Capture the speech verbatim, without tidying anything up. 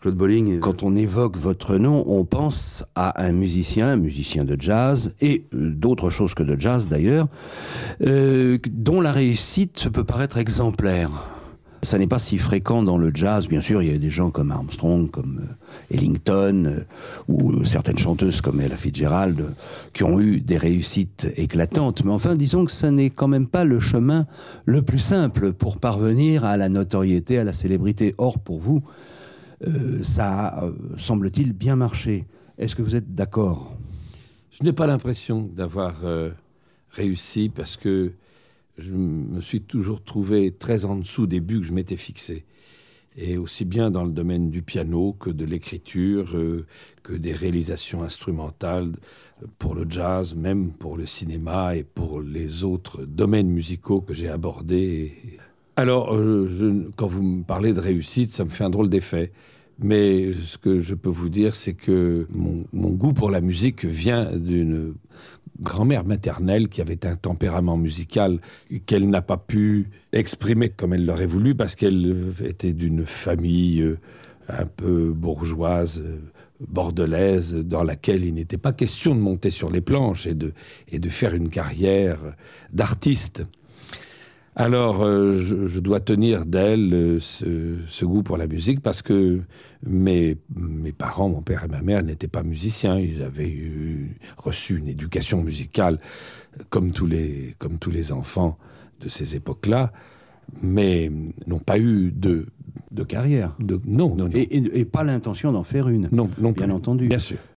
Claude Bolling. Quand on évoque votre nom, on pense à un musicien, un musicien de jazz, et euh, d'autres choses que de jazz d'ailleurs, euh, dont la réussite peut paraître exemplaire. Ça n'est pas si fréquent dans le jazz. Bien sûr, il y a des gens comme Armstrong, comme euh, Ellington, euh, ou certaines chanteuses comme Ella Fitzgerald, euh, qui ont eu des réussites éclatantes. Mais enfin, disons que ça n'est quand même pas le chemin le plus simple pour parvenir à la notoriété, à la célébrité. Or, pour vous, euh, ça a, euh, semble-t-il, bien marché. Est-ce que vous êtes d'accord ? Je n'ai pas l'impression d'avoir euh, réussi parce que je me suis toujours trouvé très en dessous des buts que je m'étais fixés. Et aussi bien dans le domaine du piano que de l'écriture, euh, que des réalisations instrumentales pour le jazz, même pour le cinéma et pour les autres domaines musicaux que j'ai abordés. Alors, euh, je, quand vous me parlez de réussite, ça me fait un drôle d'effet. Mais ce que je peux vous dire, c'est que mon, mon goût pour la musique vient d'une grand-mère maternelle qui avait un tempérament musical qu'elle n'a pas pu exprimer comme elle l'aurait voulu parce qu'elle était d'une famille un peu bourgeoise, bordelaise, dans laquelle il n'était pas question de monter sur les planches et de, et de faire une carrière d'artiste. Alors, euh, je, je dois tenir d'elle euh, ce, ce goût pour la musique parce que mes, mes parents, mon père et ma mère, n'étaient pas musiciens. Ils avaient eu, reçu une éducation musicale comme tous les, comme tous les enfants de ces époques-là, mais n'ont pas eu de... De carrière. De, non, non, non. Et, et, et pas l'intention d'en faire une. Non, non bien plus. entendu. Bien sûr.